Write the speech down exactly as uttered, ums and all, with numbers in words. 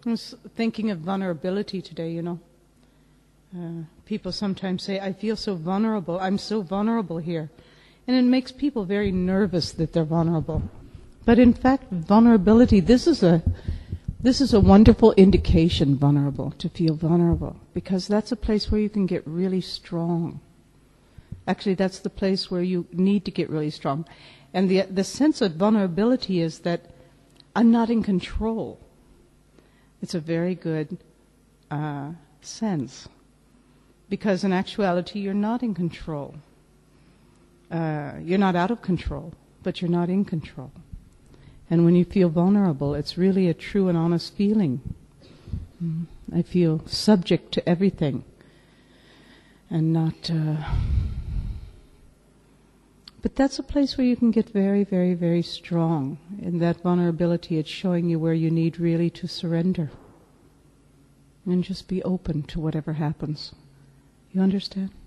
I was thinking of vulnerability today, you know. Uh, people sometimes say, I feel so vulnerable, I'm so vulnerable here. And it makes people very nervous that they're vulnerable. But in fact, vulnerability, this is a this is a wonderful indication, vulnerable, to feel vulnerable, because that's a place where you can get really strong. Actually, that's the place where you need to get really strong. And the the sense of vulnerability is that I'm not in control. It's a very good uh, sense, because in actuality, you're not in control. Uh, you're not out of control, but you're not in control. And when you feel vulnerable, it's really a true and honest feeling. Mm. I feel subject to everything and not... Uh, but that's a place where you can get very, very, very strong. In that vulnerability, it's showing you where you need really to surrender and just be open to whatever happens. You understand?